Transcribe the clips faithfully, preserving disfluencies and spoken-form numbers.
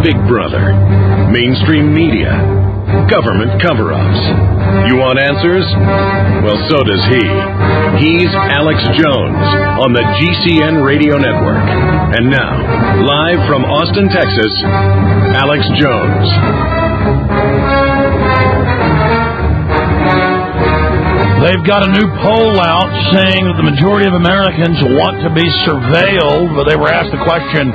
Big Brother, mainstream media, government cover-ups. You want answers? Well, so does he. He's Alex Jones on the G C N Radio Network. And now, live from Austin, Texas, Alex Jones. They've got a new poll out saying that the majority of Americans want to be surveilled, but they were asked the question,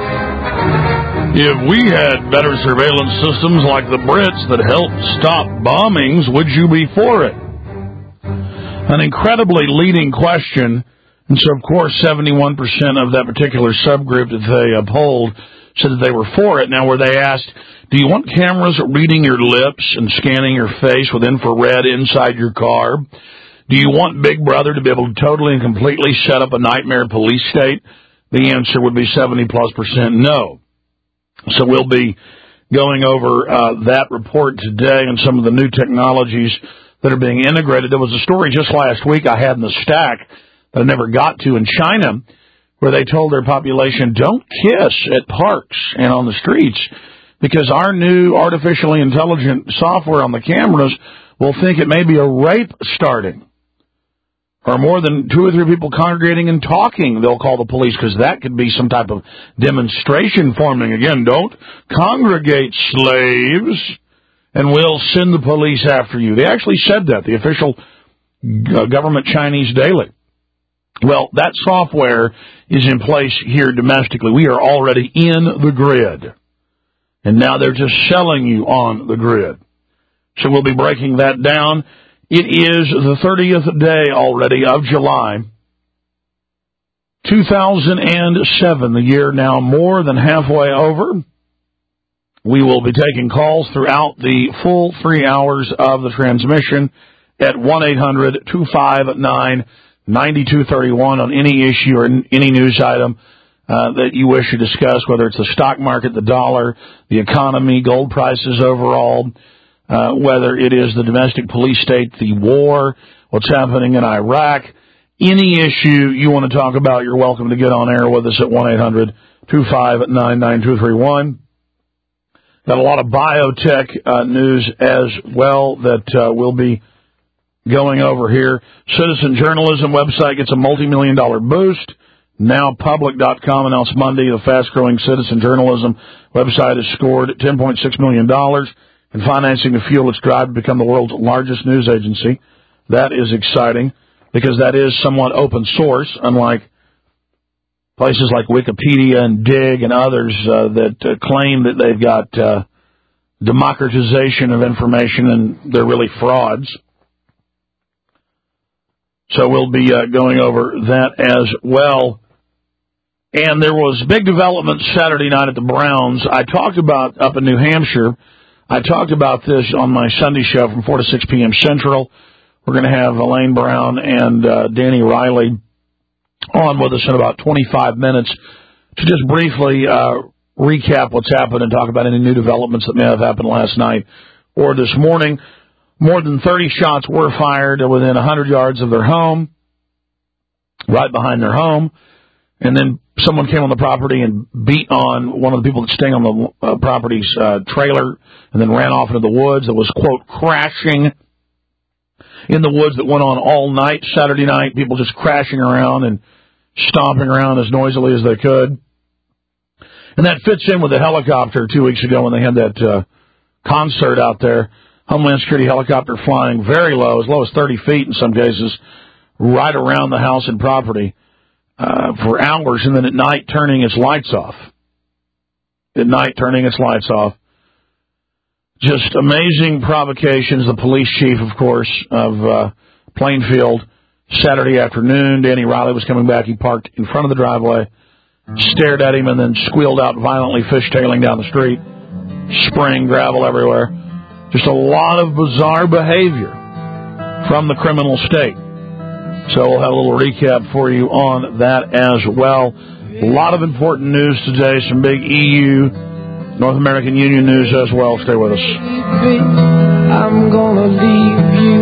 if we had better surveillance systems like the Brits that helped stop bombings, would you be for it? An incredibly leading question, and so of course seventy-one percent of that particular subgroup that they uh, polled said that they were for it. Now, were they asked, do you want cameras reading your lips and scanning your face with infrared inside your car? Do you want Big Brother to be able to totally and completely set up a nightmare police state? The answer would be seventy plus percent no. So we'll be going over uh, that report today and some of the new technologies that are being integrated. There was a story just last week I had in the stack that I never got to in China where they told their population, don't kiss at parks and on the streets because our new artificially intelligent software on the cameras will think it may be a rape starting. Or more than two or three people congregating and talking, they'll call the police because that could be some type of demonstration forming. Again, don't congregate, slaves, and we'll send the police after you. They actually said that, the official uh, government Chinese daily. Well, that software is in place here domestically. We are already in the grid. And now they're just selling you on the grid. So we'll be breaking that down. It is the thirtieth day already of July, two thousand seven, the year now more than halfway over. We will be taking calls throughout the full three hours of the transmission at one eight hundred two five nine nine two three one on any issue or any news item uh, that you wish to discuss, whether it's the stock market, the dollar, the economy, gold prices overall, Uh, whether it is the domestic police state, the war, what's happening in Iraq, any issue you want to talk about, you're welcome to get on air with us at one eight hundred two five nine nine two three one. Got a lot of biotech uh, news as well that uh, we'll be going over here. Citizen Journalism website gets a multi-million dollar boost. Now Public dot com announced Monday the fast-growing Citizen Journalism website has scored ten point six million dollars. And financing to fuel its drive to become the world's largest news agency. That is exciting because that is somewhat open source, unlike places like Wikipedia and Dig and others uh, that uh, claim that they've got uh, democratization of information, and they're really frauds. So we'll be uh, going over that as well. And there was big development Saturday night at the Browns. I talked about up in New Hampshire. I talked about this on my Sunday show from four to six p.m. Central. We're going to have Elaine Brown and uh, Danny Riley on with us in about twenty-five minutes to just briefly uh, recap what's happened and talk about any new developments that may have happened last night or this morning. More than thirty shots were fired within one hundred yards of their home, right behind their home. And then someone came on the property and beat on one of the people that's staying on the uh, property's uh, trailer and then ran off into the woods. It was, quote, crashing in the woods that went on all night Saturday night, people just crashing around and stomping around as noisily as they could. And that fits in with the helicopter two weeks ago when they had that uh, concert out there. Homeland Security helicopter flying very low, as low as thirty feet in some cases, right around the house and property. Uh, for hours, and then at night turning its lights off. At night turning its lights off. Just amazing provocations. The police chief, of course, of uh, Plainfield, Saturday afternoon, Danny Riley was coming back. He parked in front of the driveway, stared at him, and then squealed out violently, fishtailing down the street, spraying gravel everywhere. Just a lot of bizarre behavior from the criminal state. So we'll have a little recap for you on that as well. A lot of important news today, some big E U, North American Union news as well. Stay with us. I'm gonna leave you.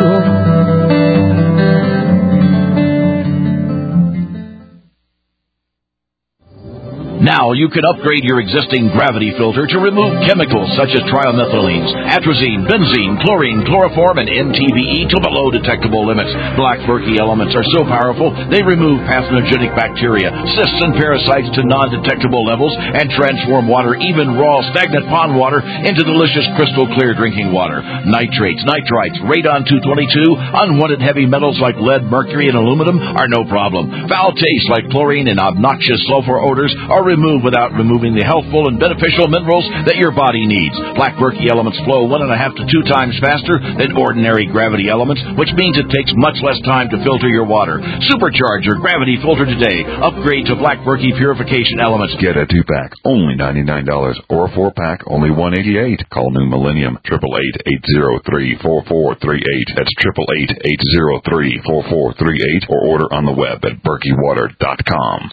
Now you can upgrade your existing gravity filter to remove chemicals such as trimethylenes, atrazine, benzene, chlorine, chloroform, and N T B E to below detectable limits. Black murky elements are so powerful they remove pathogenic bacteria, cysts, and parasites to non-detectable levels and transform water, even raw, stagnant pond water, into delicious crystal clear drinking water. Nitrates, nitrites, radon two twenty-two, unwanted heavy metals like lead, mercury, and aluminum are no problem. Foul tastes like chlorine and obnoxious sulfur odors are removed without removing the healthful and beneficial minerals that your body needs. Black murky elements flow one and a half to two times faster than ordinary gravity elements, which means it takes much less time to filter your water. Supercharge your gravity filter today. Upgrade to Black Murky Purification Elements. Get a two-pack, only ninety-nine dollars, or a four-pack, only one hundred eighty-eight dollars. Call New Millennium, eight eight eight, eight zero three, four four three eight. That's eight eight eight, eight zero three, four four three eight, or order on the web at berkey water dot com.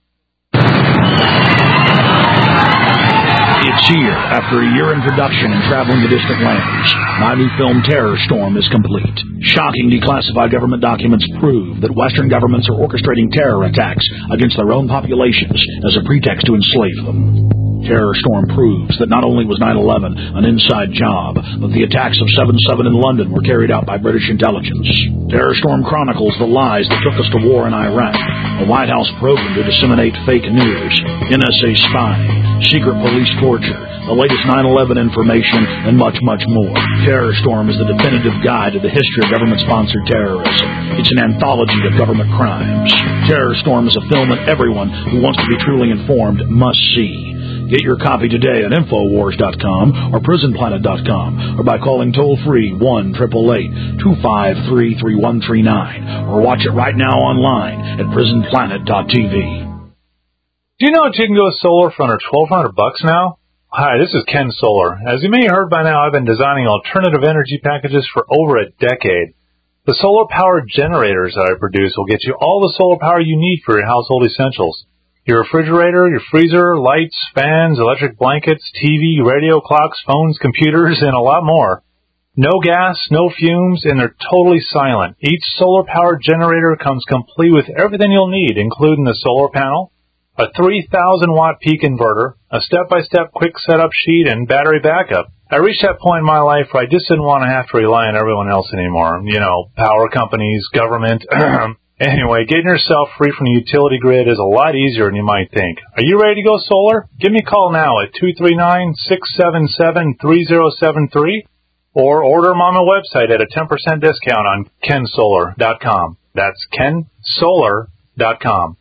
It's here. After a year in production and traveling to distant lands, my new film Terror Storm is complete. Shocking declassified government documents prove that Western governments are orchestrating terror attacks against their own populations as a pretext to enslave them. Terror Storm proves that not only was nine eleven an inside job, but the attacks of seven seven in London were carried out by British intelligence. Terror Storm chronicles the lies that took us to war in Iraq, a White House program to disseminate fake news, N S A spying, secret police torture, the latest nine eleven information, and much, much more. Terror Storm is the definitive guide to the history of government-sponsored terrorism. It's an anthology of government crimes. Terror Storm is a film that everyone who wants to be truly informed must see. Get your copy today at infowars dot com or prison planet dot com or by calling toll-free one eight eight eight, two five three, three one three nine or watch it right now online at prison planet dot t v. Do you know that you can go solar for under twelve hundred bucks now? Hi, this is Ken Solar. As you may have heard by now, I've been designing alternative energy packages for over a decade. The solar-powered generators that I produce will get you all the solar power you need for your household essentials. Your refrigerator, your freezer, lights, fans, electric blankets, T V, radio clocks, phones, computers, and a lot more. No gas, no fumes, and they're totally silent. Each solar-powered generator comes complete with everything you'll need, including the solar panel, a three thousand watt peak inverter, a step-by-step quick setup sheet, and battery backup. I reached that point in my life where I just didn't want to have to rely on everyone else anymore. You know, power companies, government. Anyway, getting yourself free from the utility grid is a lot easier than you might think. Are you ready to go solar? Give me a call now at two three nine, six seven seven, three zero seven three or order them on my website at a ten percent discount on ken solar dot com. That's ken solar dot com.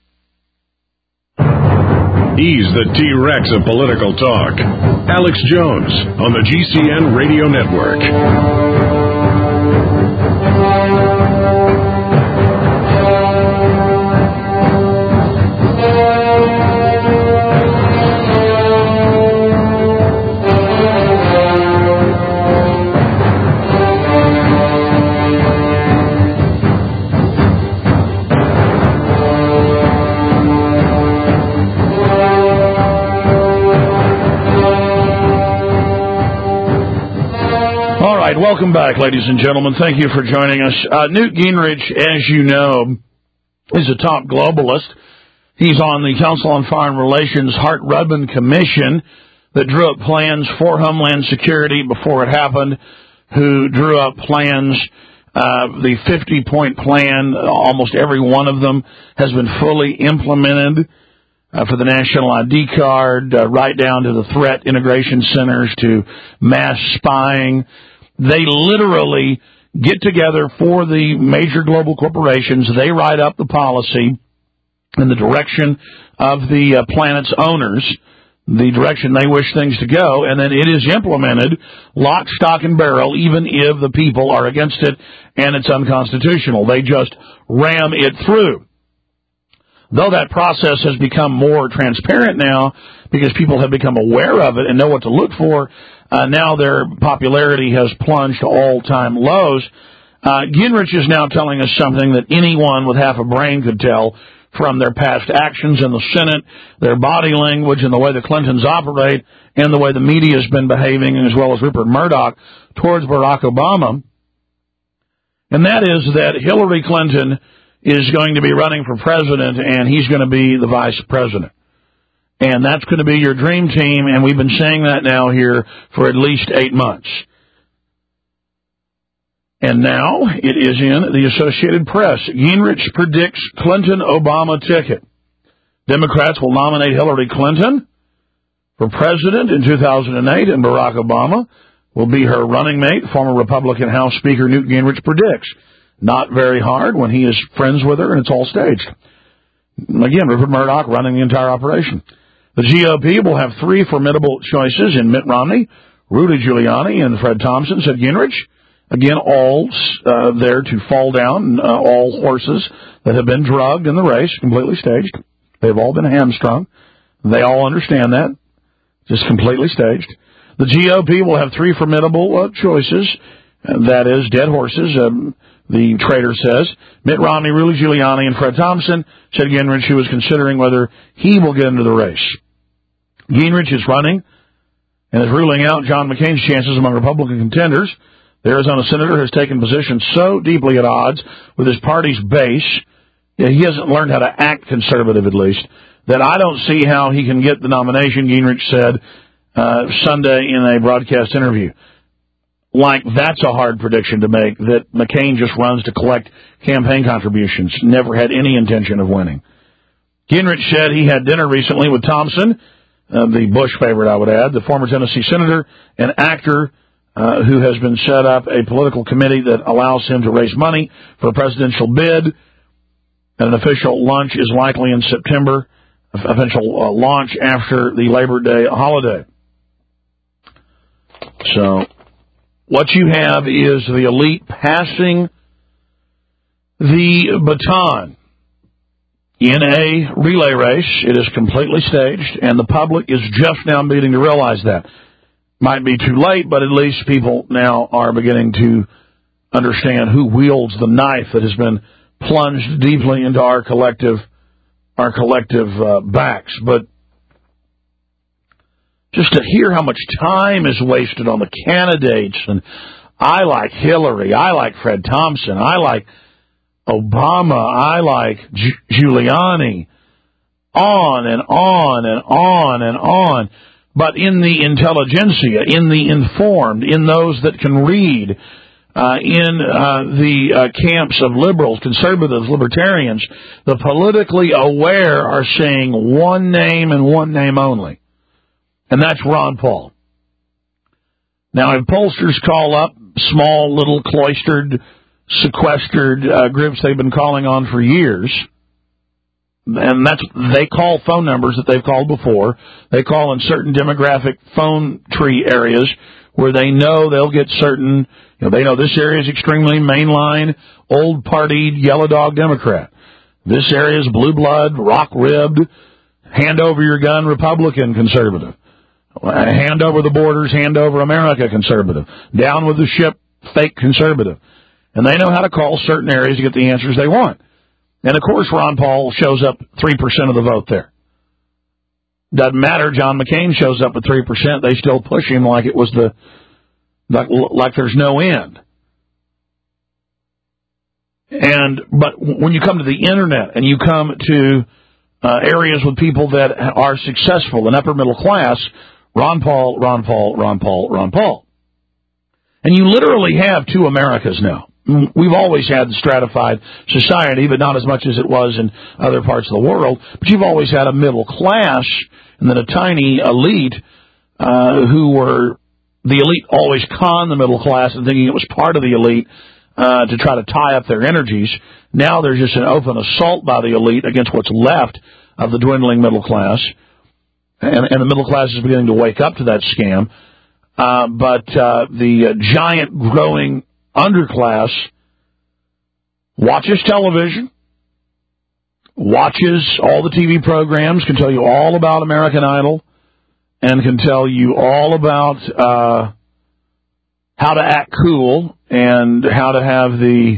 He's the T-Rex of political talk. Alex Jones on the G C N Radio Network. Welcome back, ladies and gentlemen. Thank you for joining us. Uh, Newt Gingrich, as you know, is a top globalist. He's on the Council on Foreign Relations Hart-Rudman Commission that drew up plans for Homeland Security before it happened, who drew up plans, uh, the fifty-point plan. Almost every one of them has been fully implemented uh, for the National I D card, uh, right down to the threat integration centers, to mass spying. They literally get together for the major global corporations. They write up the policy in the direction of the uh, planet's owners, the direction they wish things to go, and then it is implemented lock, stock, and barrel, even if the people are against it and it's unconstitutional. They just ram it through. Though that process has become more transparent now because people have become aware of it and know what to look for, Uh, now their popularity has plunged to all-time lows. Uh, Gingrich is now telling us something that anyone with half a brain could tell from their past actions in the Senate, their body language, and the way the Clintons operate, and the way the media has been behaving, as well as Rupert Murdoch, towards Barack Obama. And that is that Hillary Clinton is going to be running for president, and he's going to be the vice president. And that's going to be your dream team, and we've been saying that now here for at least eight months. And now it is in the Associated Press. Gingrich predicts Clinton-Obama ticket. Democrats will nominate Hillary Clinton for president in two thousand eight, and Barack Obama will be her running mate. Former Republican House Speaker Newt Gingrich predicts. Not very hard when he is friends with her, and it's all staged. Again, Rupert Murdoch running the entire operation. The G O P will have three formidable choices in Mitt Romney, Rudy Giuliani, and Fred Thompson, said Gingrich. Again, all uh, there to fall down, uh, all horses that have been drugged in the race, completely staged. They've all been hamstrung. They all understand that. Just completely staged. The G O P will have three formidable uh, choices. Uh, that is, dead horses, um, the trader says. Mitt Romney, Rudy Giuliani, and Fred Thompson, said Gingrich, who was considering whether he will get into the race. Gingrich is running and is ruling out John McCain's chances among Republican contenders. The Arizona senator has taken positions so deeply at odds with his party's base, yeah, he hasn't learned how to act conservative at least, that I don't see how he can get the nomination, Gingrich said uh, Sunday in a broadcast interview. Like, that's a hard prediction to make, that McCain just runs to collect campaign contributions, never had any intention of winning. Gingrich said he had dinner recently with Thompson, uh, the Bush favorite, I would add, the former Tennessee senator and actor uh, who has been set up a political committee that allows him to raise money for a presidential bid. An official lunch is likely in September, official uh, launch after the Labor Day holiday. So what you have is the elite passing the baton in a relay race. It is completely staged, and the public is just now beginning to realize that. Might be too late, but at least people now are beginning to understand who wields the knife that has been plunged deeply into our collective, our collective uh, backs. But just to hear how much time is wasted on the candidates, and I like Hillary, I like Fred Thompson, I like Obama, I like G- Giuliani, on and on and on and on. But in the intelligentsia, in the informed, in those that can read, uh, in uh, the uh, camps of liberals, conservatives, libertarians, the politically aware are saying one name and one name only. And that's Ron Paul. Now, if pollsters call up small, little, cloistered, sequestered uh, groups they've been calling on for years, and that's, they call phone numbers that they've called before. They call in certain demographic phone tree areas where they know they'll get certain, you know, they know this area is extremely mainline, old-partied, yellow dog Democrat. This area is blue blood, rock-ribbed, hand-over-your-gun Republican conservative. Hand over the borders, hand over America conservative. Down with the ship, fake conservative. And they know how to call certain areas to get the answers they want. And, of course, Ron Paul shows up three percent of the vote there. Doesn't matter. John McCain shows up at three percent. They still push him like it was the, like, like there's no end. And, but when you come to the Internet and you come to uh, areas with people that are successful and upper middle class, Ron Paul, Ron Paul, Ron Paul, Ron Paul. And you literally have two Americas now. We've always had the stratified society, but not as much as it was in other parts of the world. But you've always had a middle class and then a tiny elite uh, who were, the elite always con the middle class and thinking it was part of the elite uh, to try to tie up their energies. Now there's just an open assault by the elite against what's left of the dwindling middle class. And, and the middle class is beginning to wake up to that scam. Uh, but uh, the uh, giant growing underclass watches television, watches all the T V programs, can tell you all about American Idol, and can tell you all about uh, how to act cool and how to have the,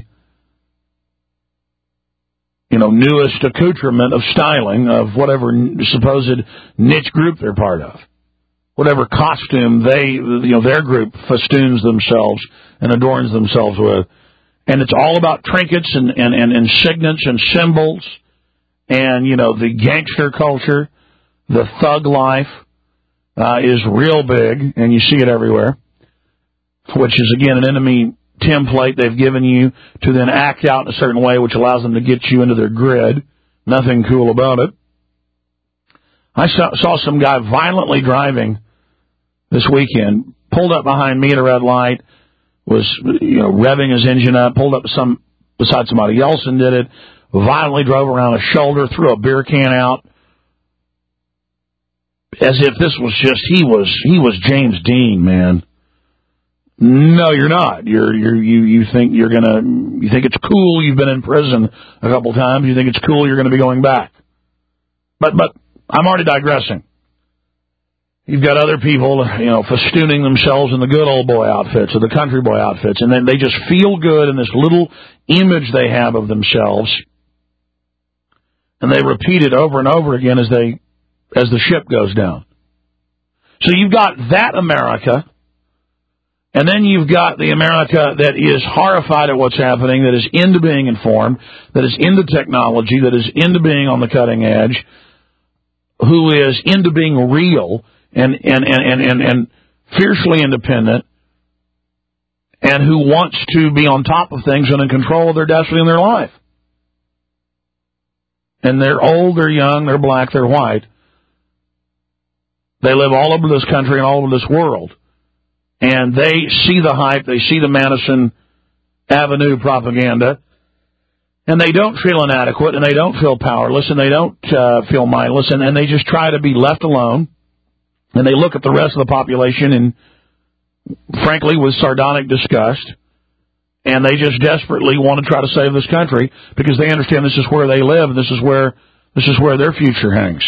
you know, newest accoutrement of styling of whatever supposed niche group they're part of. Whatever costume they, you know, their group festoons themselves and adorns themselves with. And it's all about trinkets and, and, and, and signets and symbols and, you know, the gangster culture The thug life uh, is real big, and you see it everywhere, which is, again, an enemy template they've given you to then act out in a certain way, which allows them to get you into their grid. Nothing cool about it. I saw, saw some guy violently driving this weekend, pulled up behind me at a red light, was, you know, revving his engine up, pulled up some beside somebody else and did it, violently drove around a shoulder, threw a beer can out, as if this was just, he was, he was James Dean, man. No, you're not. You're, you're, you, you think you're gonna, you think it's cool you've been in prison a couple times, you think it's cool you're gonna be going back. But, but, I'm already digressing. You've got other people, you know, festooning themselves in the good old boy outfits or the country boy outfits, and then they just feel good in this little image they have of themselves, and they repeat it over and over again as they, as the ship goes down. So you've got that America, and then you've got the America that is horrified at what's happening, that is into being informed, that is into technology, that is into being on the cutting edge, who is into being real, and, and, and, and, and fiercely independent, and who wants to be on top of things and in control of their destiny and their life. And they're old, they're young, they're black, they're white. They live all over this country and all over this world. And they see the hype, they see the Madison Avenue propaganda, and they don't feel inadequate, and they don't feel powerless, and they don't uh, feel mindless, and, and they just try to be left alone. And they look at the rest of the population and, frankly, with sardonic disgust. And they just desperately want to try to save this country because they understand this is where they live and this is where this is where their future hangs.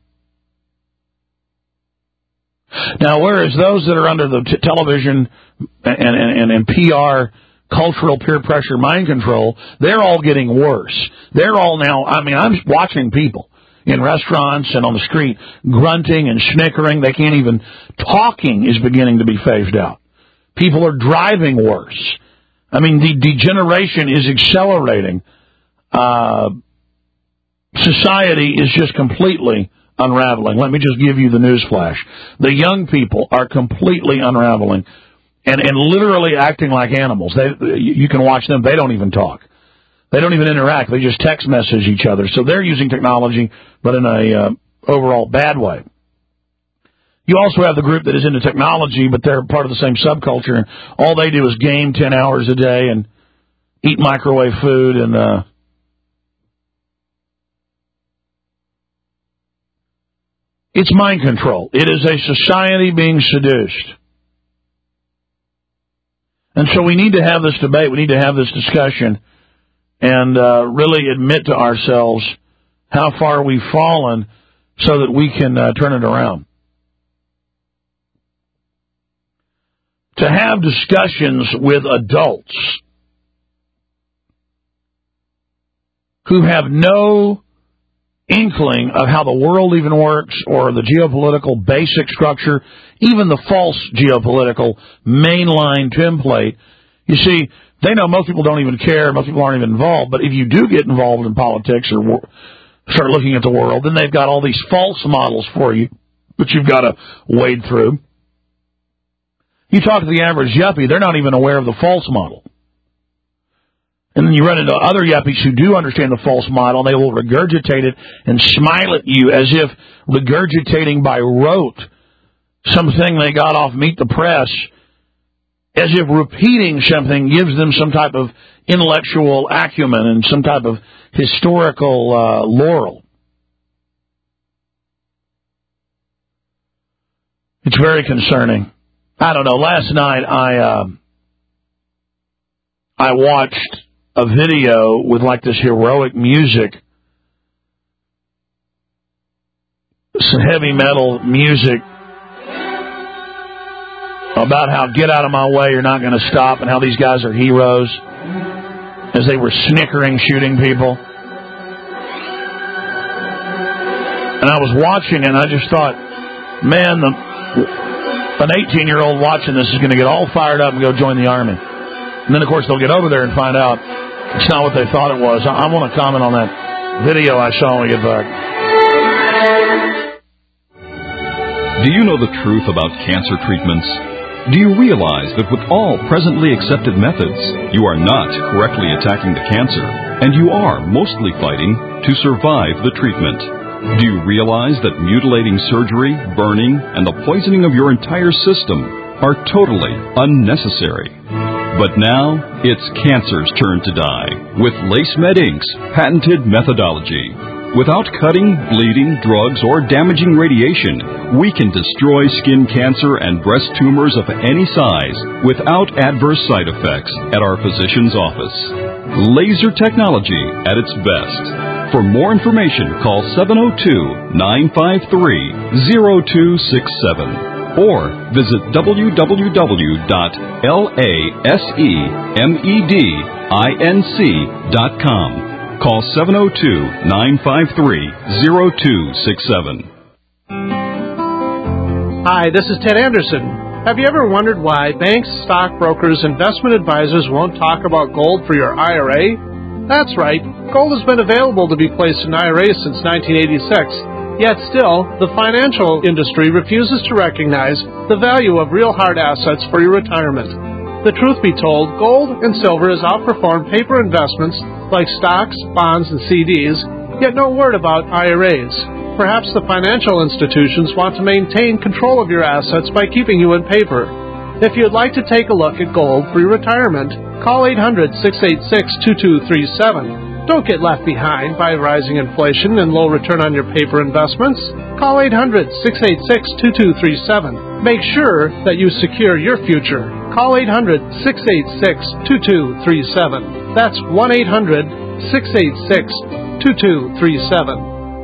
Now, whereas those that are under the t- television and, and, and P R, cultural peer pressure, mind control, they're all getting worse. They're all now, I mean, I'm watching people in restaurants and on the street grunting and snickering. They can't even, talking is beginning to be phased out. People are driving worse. I mean, the degeneration is accelerating. Uh, society is just completely unraveling. Let me just give you the news flash. The young people are completely unraveling and, and literally acting like animals. They, you can watch them. They don't even talk. They don't even interact. They just text message each other. So they're using technology, but in a uh, overall bad way. You also have the group that is into technology, but they're part of the same subculture. And all they do is game ten hours a day and eat microwave food. And uh, it's mind control. It is a society being seduced. And so we need to have this debate. We need to have this discussion and uh, really admit to ourselves how far we've fallen so that we can uh, turn it around. To have discussions with adults who have no inkling of how the world even works or the geopolitical basic structure, even the false geopolitical mainline template. You see, they know most people don't even care, most people aren't even involved, but if you do get involved in politics or wor- start looking at the world, then they've got all these false models for you, but you've got to wade through. You talk to the average yuppie, they're not even aware of the false model. And then you run into other yuppies who do understand the false model, and they will regurgitate it and smile at you as if regurgitating by rote something they got off Meet the Press, as if repeating something gives them some type of intellectual acumen and some type of historical uh, laurel. It's very concerning. I don't know. Last night I uh, I watched a video with like this heroic music, some heavy metal music about how get out of my way, you're not going to stop, and how these guys are heroes as they were snickering, shooting people. And I was watching and I just thought, man, the an eighteen-year-old watching this is going to get all fired up and go join the Army. And then, of course, they'll get over there and find out it's not what they thought it was. I, I want to comment on that video I saw when we get back. Do you know the truth about cancer treatments? Do you realize that with all presently accepted methods, you are not correctly attacking the cancer, and you are mostly fighting to survive the treatment? Do you realize that mutilating surgery, burning, and the poisoning of your entire system are totally unnecessary? But now, it's cancer's turn to die with LaceMed Incorporated's patented methodology. Without cutting, bleeding, drugs, or damaging radiation, we can destroy skin cancer and breast tumors of any size without adverse side effects at our physician's office. Laser technology at its best. For more information, call seven oh two, nine five three, oh two six seven or visit w w w dot lasemedinc dot com. Call seven oh two, nine five three, oh two six seven. Hi, this is Ted Anderson. Have you ever wondered why banks, stockbrokers, investment advisors won't talk about gold for your I R A? That's right. Gold has been available to be placed in I R As since nineteen eighty-six. Yet still, the financial industry refuses to recognize the value of real hard assets for your retirement. The truth be told, gold and silver has outperformed paper investments like stocks, bonds, and C Ds, yet no word about I R As. Perhaps the financial institutions want to maintain control of your assets by keeping you in paper. If you'd like to take a look at gold for your retirement, call eight hundred, six eight six, two two three seven. Don't get left behind by rising inflation and low return on your paper investments. Call eight hundred, six eight six, two two three seven. Make sure that you secure your future. Call eight hundred, six eight six, two two three seven. That's one eight hundred, six eight six, two two three seven.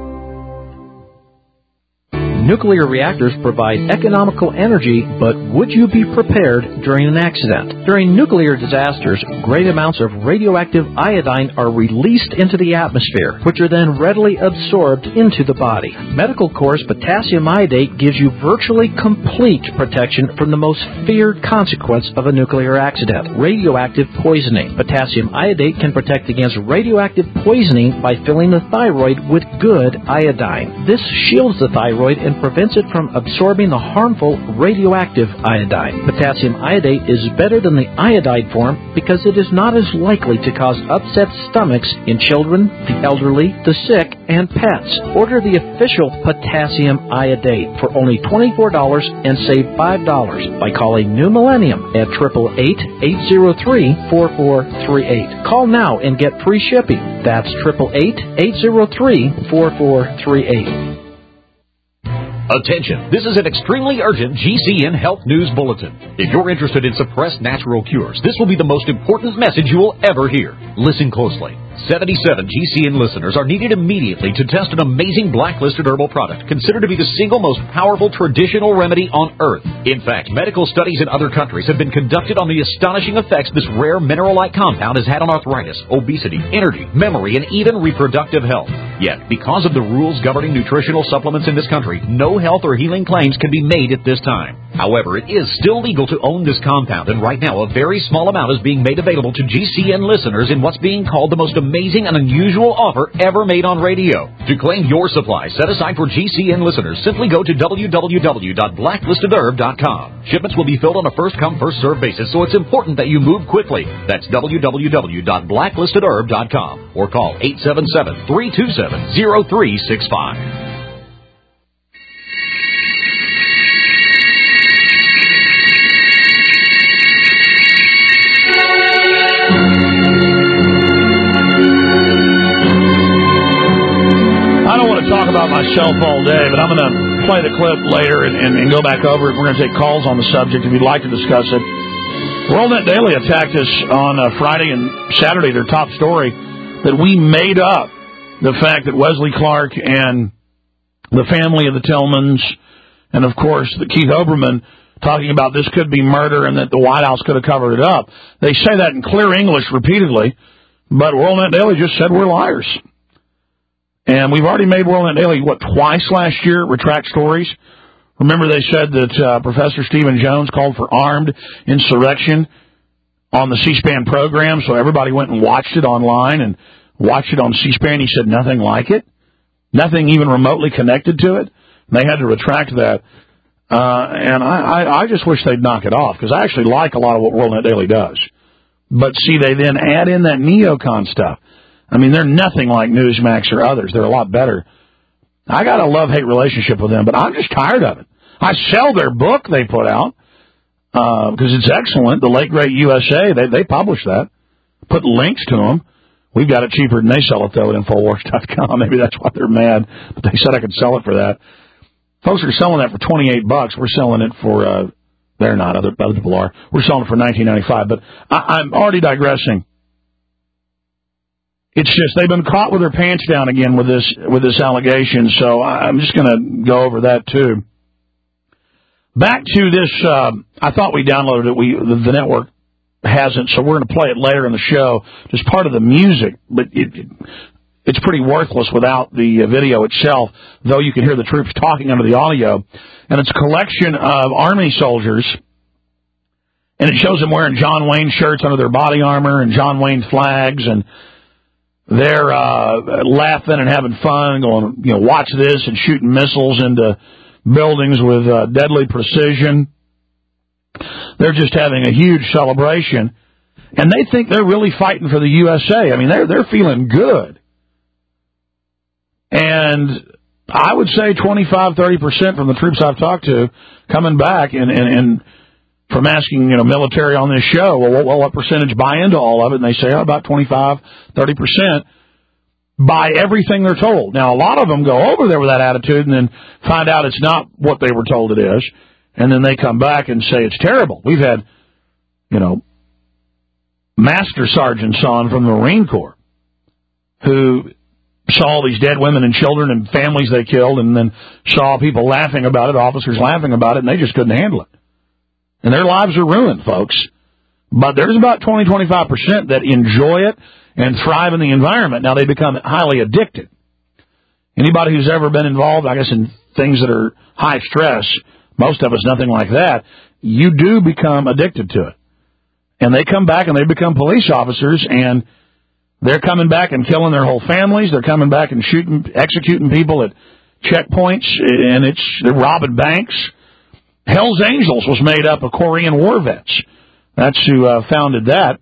Nuclear reactors provide economical energy, but would you be prepared during an accident? During nuclear disasters, great amounts of radioactive iodine are released into the atmosphere, which are then readily absorbed into the body. Medical Corps potassium iodate gives you virtually complete protection from the most feared consequence of a nuclear accident, radioactive poisoning. Potassium iodate can protect against radioactive poisoning by filling the thyroid with good iodine. This shields the thyroid and prevents it from absorbing the harmful radioactive iodine. Potassium iodate is better than the iodide form because it is not as likely to cause upset stomachs in children, the elderly, the sick, and pets. Order the official potassium iodate for only twenty-four dollars and save five dollars by calling New Millennium at eight eight eight, eight oh three, four four three eight. Call now and get free shipping. That's eight eight eight, eight oh three, four four three eight. Attention, this is an extremely urgent G C N Health News Bulletin. If you're interested in suppressed natural cures, this will be the most important message you will ever hear. Listen closely. seventy-seven G C N listeners are needed immediately to test an amazing blacklisted herbal product considered to be the single most powerful traditional remedy on earth. In fact, medical studies in other countries have been conducted on the astonishing effects this rare mineral-like compound has had on arthritis, obesity, energy, memory, and even reproductive health. Yet, because of the rules governing nutritional supplements in this country, no health or healing claims can be made at this time. However, it is still legal to own this compound, and right now a very small amount is being made available to G C N listeners in what's being called the most amazing and unusual offer ever made on radio. To claim your supply set aside for G C N listeners, simply go to w w w dot blacklisted herb dot com. Shipments will be filled on a first-come, first-served basis, so it's important that you move quickly. That's w w w dot blacklisted herb dot com or call eight seven seven, three two seven, zero three six five. Talk about myself all day, but I'm going to play the clip later and, and, and go back over it. We're going to take calls on the subject if you'd like to discuss it. WorldNet Daily attacked us on uh, Friday and Saturday, their top story, that we made up the fact that Wesley Clark and the family of the Tillmans and, of course, the Keith Olbermann talking about this could be murder and that the White House could have covered it up. They say that in clear English repeatedly, but WorldNet Daily just said we're liars. And we've already made WorldNet Daily, what, twice last year, retract stories. Remember they said that uh, Professor Stephen Jones called for armed insurrection on the C-SPAN program, so everybody went and watched it online and watched it on C-SPAN. He said nothing like it, nothing even remotely connected to it. They had to retract that. Uh, and I, I, I just wish they'd knock it off, because I actually like a lot of what WorldNet Daily does. But see, they then add in that neocon stuff. I mean, they're nothing like Newsmax or others. They're a lot better. I got a love-hate relationship with them, but I'm just tired of it. I sell their book they put out, uh, because it's excellent. The Late Great U S A, they, they publish that. Put links to them. We've got it cheaper than they sell it, though, at Infowars dot com. Maybe that's why they're mad. But they said I could sell it for that. Folks are selling that for twenty-eight bucks. We're selling it for, uh, they're not, other, other people are. We're selling it for nineteen ninety-five. But I, I'm already digressing. It's just they've been caught with their pants down again with this with this allegation, so I'm just going to go over that too. Back to this, uh, I thought we downloaded it. We the, the network hasn't, so we're going to play it later in the show. Just part of the music, but it, it, it's pretty worthless without the uh, video itself, though you can hear the troops talking under the audio. And it's a collection of Army soldiers, and it shows them wearing John Wayne shirts under their body armor and John Wayne flags, and they're uh, laughing and having fun, going, you know, watch this, and shooting missiles into buildings with uh, deadly precision. They're just having a huge celebration, and they think they're really fighting for the U S A. I mean, they're they're feeling good. And I would say twenty-five, thirty percent from the troops I've talked to coming back and, and, and from asking, you know, military on this show, well, what, what percentage buy into all of it? And they say, oh, about twenty-five, thirty percent buy everything they're told. Now, a lot of them go over there with that attitude and then find out it's not what they were told it is. And then they come back and say it's terrible. We've had, you know, master sergeants on from the Marine Corps who saw all these dead women and children and families they killed, and then saw people laughing about it, officers laughing about it, and they just couldn't handle it. And their lives are ruined, folks. But there's about twenty, twenty-five percent that enjoy it and thrive in the environment. Now, they become highly addicted. Anybody who's ever been involved, I guess, in things that are high stress, most of us nothing like that, you do become addicted to it. And they come back and they become police officers, and they're coming back and killing their whole families. They're coming back and shooting, executing people at checkpoints, and it's they're robbing banks. Hell's Angels was made up of Korean war vets. That's who uh, founded that.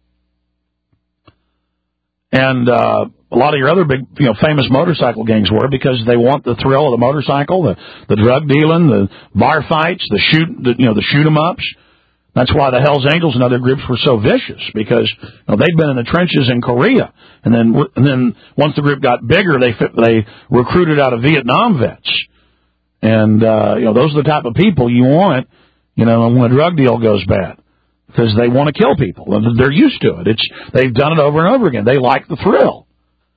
And uh, a lot of your other big, you know, famous motorcycle gangs were, because they want the thrill of the motorcycle, the, the drug dealing, the bar fights, the shoot, the, you know, the shoot 'em ups. That's why the Hells Angels and other groups were so vicious, because you know, they'd been in the trenches in Korea, and then and then once the group got bigger, they they recruited out of Vietnam vets, and uh, you know those are the type of people you want, you know, when a drug deal goes bad, because they want to kill people. They're used to it. It's they've done it over and over again. They like the thrill,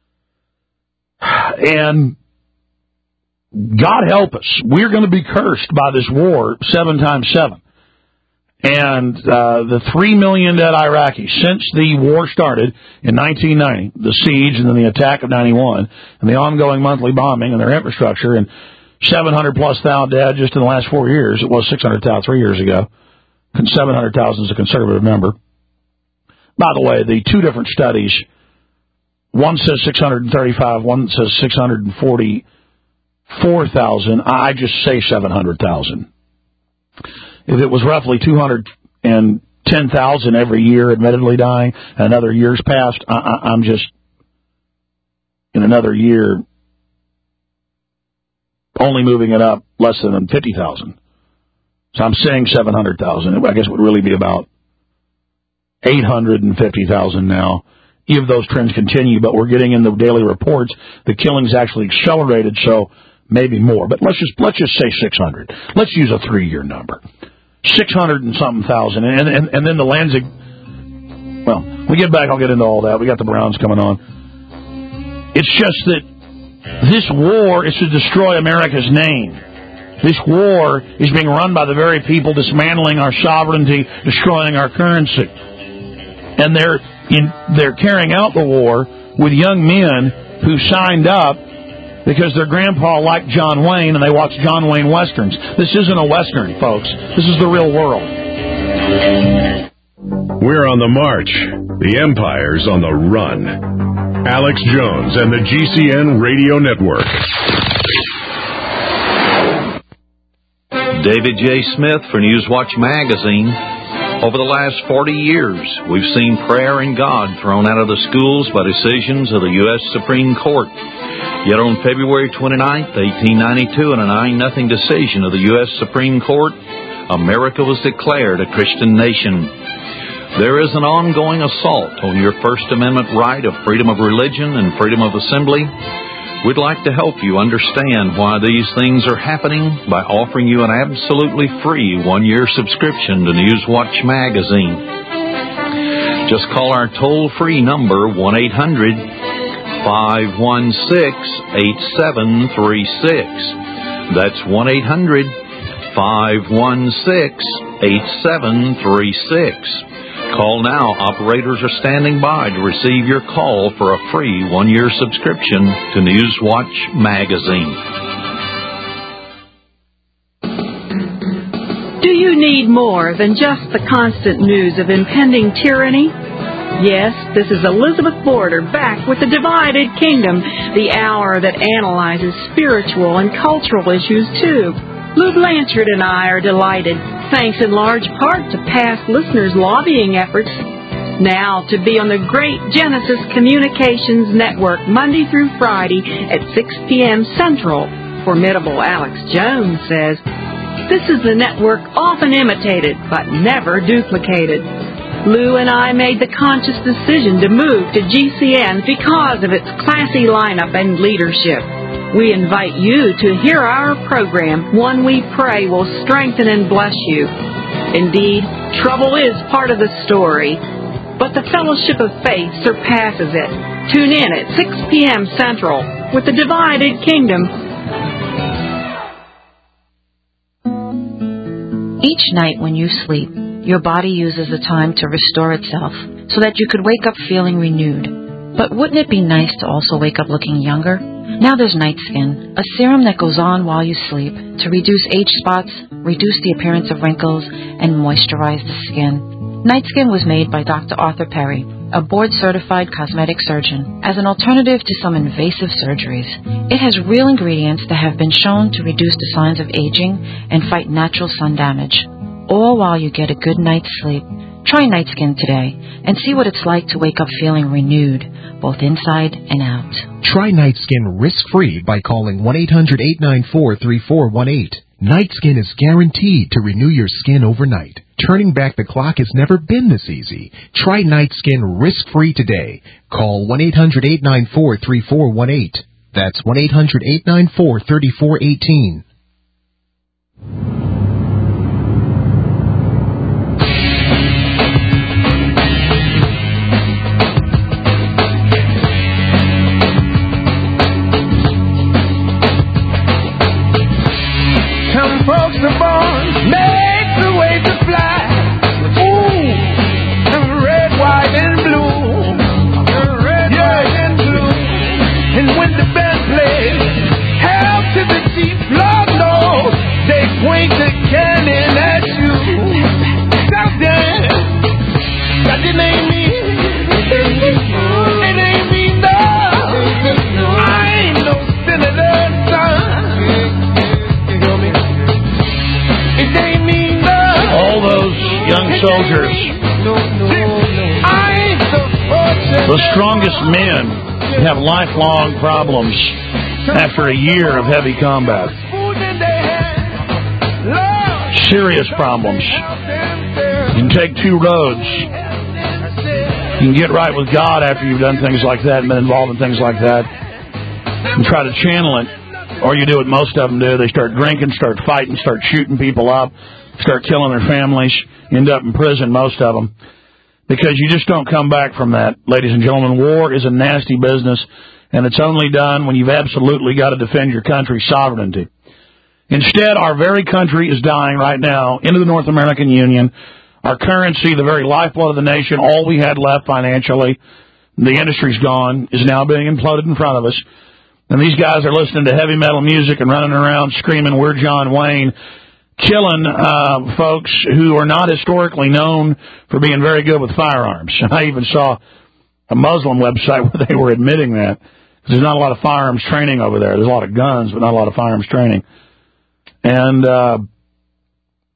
and God help us, we're going to be cursed by this war seven times seven. And uh, the three million dead Iraqis since the war started in nineteen ninety, the siege and then the attack of ninety-one, and the ongoing monthly bombing and their infrastructure, and seven hundred plus thousand dead just in the last four years. It was six hundred thousand three years ago. seven hundred thousand is a conservative number. By the way, the two different studies, one says six hundred thirty-five, one says six hundred forty-four thousand. I just say seven hundred thousand. If it was roughly two hundred ten thousand every year admittedly dying, and other years past, I, I, I'm just, in another year, only moving it up less than fifty thousand. So I'm saying seven hundred thousand. I guess it would really be about eight hundred fifty thousand now, if those trends continue. But we're getting in the daily reports, the killings actually accelerated, so maybe more. But let's just let's just say six hundred. Let's use a three-year number. six hundred and something thousand. And, and, and then the Lansing, well, when we get back, I'll get into all that. We got the Browns coming on. It's just that this war is to destroy America's name. This war is being run by the very people dismantling our sovereignty, destroying our currency. And they're in, they're carrying out the war with young men who signed up because their grandpa liked John Wayne and they watched John Wayne Westerns. This isn't a Western, folks. This is the real world. We're on the march. The Empire's on the run. Alex Jones and the G C N Radio Network. David J. Smith for Newswatch Magazine. Over the last forty years, we've seen prayer and God thrown out of the schools by decisions of the U S Supreme Court. Yet on February twenty-ninth, eighteen ninety-two, in a nine nothing decision of the U S Supreme Court, America was declared a Christian nation. There is an ongoing assault on your First Amendment right of freedom of religion and freedom of assembly. We'd like to help you understand why these things are happening by offering you an absolutely free one-year subscription to Newswatch Magazine. Just call our toll-free number, one eight hundred, five one six, eight seven three six. That's one eight hundred, five one six, eight seven three six. Call now. Operators are standing by to receive your call for a free one-year subscription to Newswatch Magazine. Do you need more than just the constant news of impending tyranny? Yes, this is Elizabeth Border back with the Divided Kingdom, the hour that analyzes spiritual and cultural issues too. Lou Blanchard and I are delighted, thanks in large part to past listeners' lobbying efforts, now to be on the great Genesis Communications Network Monday through Friday at six p.m. Central. Formidable Alex Jones says, "This is the network often imitated but never duplicated." Lou and I made the conscious decision to move to G C N because of its classy lineup and leadership. We invite you to hear our program, one we pray will strengthen and bless you. Indeed, trouble is part of the story, but the fellowship of faith surpasses it. Tune in at six p.m. Central with the Divided Kingdom. Each night when you sleep, your body uses the time to restore itself so that you could wake up feeling renewed. But wouldn't it be nice to also wake up looking younger? Now there's Night Skin, a serum that goes on while you sleep to reduce age spots, reduce the appearance of wrinkles, and moisturize the skin. Night Skin was made by Doctor Arthur Perry, a board-certified cosmetic surgeon, as an alternative to some invasive surgeries. It has real ingredients that have been shown to reduce the signs of aging and fight natural sun damage, all while you get a good night's sleep. Try Night Skin today and see what it's like to wake up feeling renewed, both inside and out. Try Night Skin risk-free by calling one eight hundred, eight nine four, three four one eight. Night Skin is guaranteed to renew your skin overnight. Turning back the clock has never been this easy. Try Night Skin risk-free today. Call one eight hundred, eight nine four, three four one eight. That's one eight hundred, eight nine four, three four one eight. Folks are born, make the way to fly. Ooh, red, white, and blue. Red, yeah, white, and blue. And when the band plays, help to the chief, Lord knows, they point the cannon at you. Stop there. That it ain't me. It ain't me, no. I ain't no senator's son. All those young soldiers, the strongest men, have lifelong problems after a year of heavy combat. Serious problems. You can take two roads. You can get right with God after you've done things like that and been involved in things like that and try to channel it. Or you do what most of them do. They start drinking, start fighting, start shooting people up, start killing their families, end up in prison, most of them. Because you just don't come back from that. Ladies and gentlemen, war is a nasty business, and it's only done when you've absolutely got to defend your country's sovereignty. Instead, our very country is dying right now into the North American Union. Our currency, the very lifeblood of the nation, all we had left financially, the industry's gone, is now being imploded in front of us. And these guys are listening to heavy metal music and running around screaming, "We're John Wayne," killing uh, folks who are not historically known for being very good with firearms. I even saw a Muslim website where they were admitting that. There's not a lot of firearms training over there. There's a lot of guns, but not a lot of firearms training. And uh,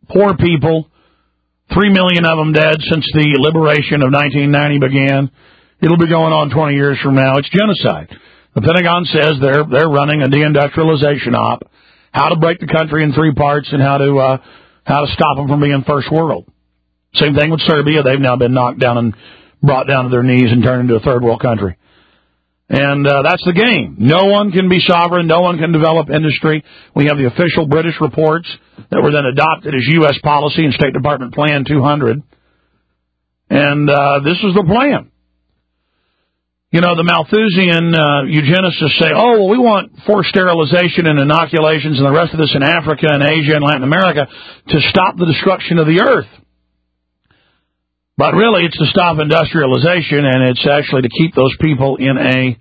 poor people, three million of them dead since the liberation of nineteen ninety began. It'll be going on twenty years from now. It's genocide. The Pentagon says they're they're running a deindustrialization op, how to break the country in three parts and how to uh, how to stop them from being first world. Same thing with Serbia. They've now been knocked down and brought down to their knees and turned into a third world country. And uh, that's the game. No one can be sovereign. No one can develop industry. We have the official British reports that were then adopted as U S policy in State Department Plan two hundred. And uh, this is the plan. You know, the Malthusian uh, eugenicists say, oh, well, we want forced sterilization and inoculations and the rest of this in Africa and Asia and Latin America to stop the destruction of the earth. But really, it's to stop industrialization, and it's actually to keep those people in a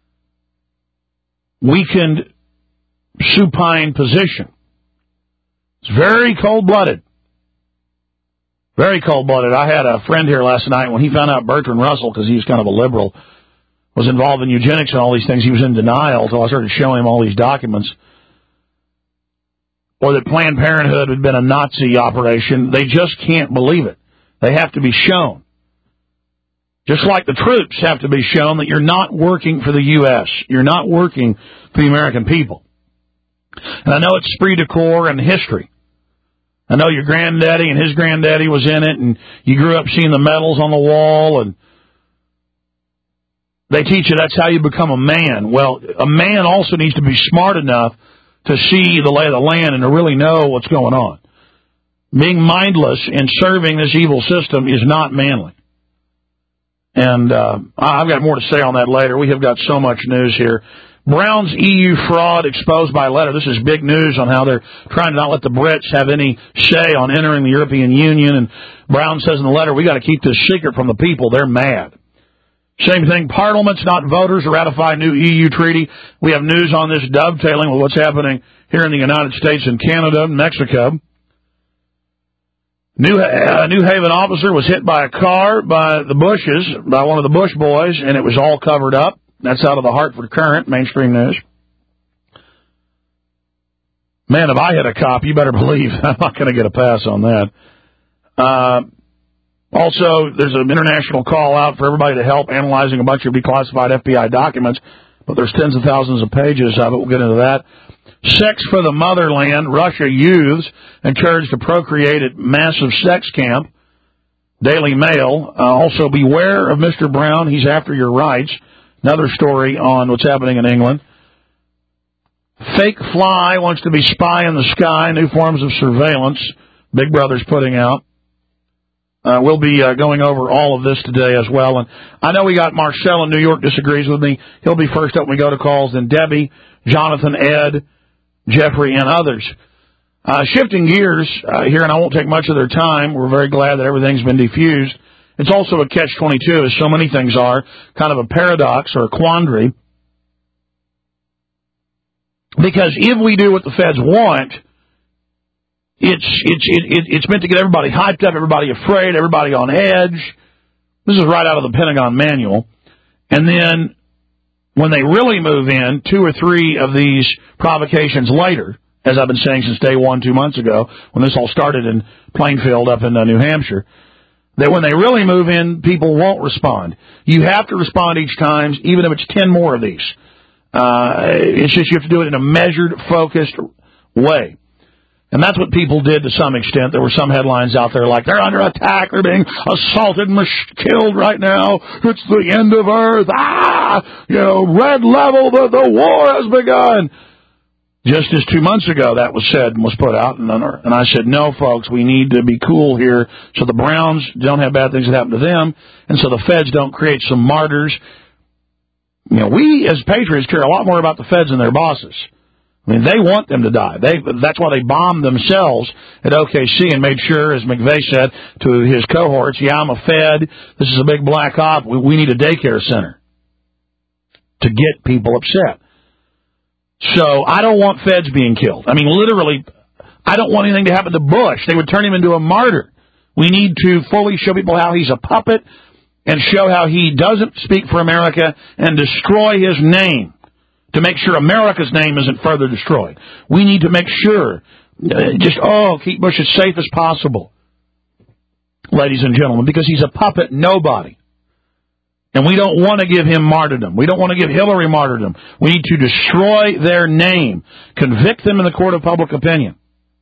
weakened, supine position. It's very cold-blooded. Very cold-blooded. I had a friend here last night when he found out Bertrand Russell, because he's kind of a liberal, was involved in eugenics and all these things. He was in denial until I started showing him all these documents. Or that Planned Parenthood had been a Nazi operation. They just can't believe it. They have to be shown. Just like the troops have to be shown that you're not working for the U S. You're not working for the American people. And I know it's esprit de corps and history. I know your granddaddy and his granddaddy was in it, and you grew up seeing the medals on the wall, and they teach you that's how you become a man. Well, a man also needs to be smart enough to see the lay of the land and to really know what's going on. Being mindless in serving this evil system is not manly. And uh, I've got more to say on that later. We have got so much news here. Brown's E U fraud exposed by letter. This is big news on how they're trying to not let the Brits have any say on entering the European Union. And Brown says in the letter, we got to keep this secret from the people. They're mad. Same thing, parliaments, not voters, ratify new E U treaty. We have news on this dovetailing with what's happening here in the United States and Canada and Mexico. New, uh, New Haven officer was hit by a car by the Bushes, by one of the Bush boys, and it was all covered up. That's out of the Hartford Courant, mainstream news. Man, if I hit a cop, you better believe I'm not going to get a pass on that. Uh, also, there's an international call out for everybody to help analyzing a bunch of declassified F B I documents, but there's tens of thousands of pages of it. We'll get into that. Sex for the motherland. Russia youths encouraged to procreate at massive sex camp. Daily Mail. Uh, also, beware of Mister Brown. He's after your rights. Another story on what's happening in England. Fake fly wants to be spy in the sky. New forms of surveillance. Big Brother's putting out. Uh, we'll be uh, going over all of this today as well. And I know we got Marcel in New York disagrees with me. He'll be first up when we go to calls. Then Debbie, Jonathan, Ed, Jeffrey, and others. Uh, shifting gears uh, here, and I won't take much of their time. We're very glad that everything's been defused. It's also a catch twenty-two, as so many things are, kind of a paradox or a quandary. Because if we do what the feds want, it's it's it, it, it's meant to get everybody hyped up, everybody afraid, everybody on edge. This is right out of the Pentagon manual. And then when they really move in, two or three of these provocations later, as I've been saying since day one, two months ago, when this all started in Plainfield up in uh, New Hampshire, that when they really move in, people won't respond. You have to respond each time, even if it's ten more of these. Uh, it's just you have to do it in a measured, focused way. And that's what people did to some extent. There were some headlines out there like, they're under attack, they're being assaulted and killed right now, it's the end of Earth, ah, you know, red level, the, the war has begun. Just as two months ago that was said and was put out, and, and I said, no, folks, we need to be cool here so the Browns don't have bad things that happen to them, and so the feds don't create some martyrs. You know, we as patriots care a lot more about the feds than their bosses. I mean, they want them to die. They, that's why they bombed themselves at O K C and made sure, as McVeigh said to his cohorts, yeah, I'm a Fed, this is a big black op, we, we need a daycare center to get people upset. So I don't want feds being killed. I mean, literally, I don't want anything to happen to Bush. They would turn him into a martyr. We need to fully show people how he's a puppet and show how he doesn't speak for America and destroy his name. to make sure America's name isn't further destroyed. We need to make sure, uh, just, oh, keep Bush as safe as possible, ladies and gentlemen, because he's a puppet nobody. And we don't want to give him martyrdom. We don't want to give Hillary martyrdom. We need to destroy their name, convict them in the court of public opinion.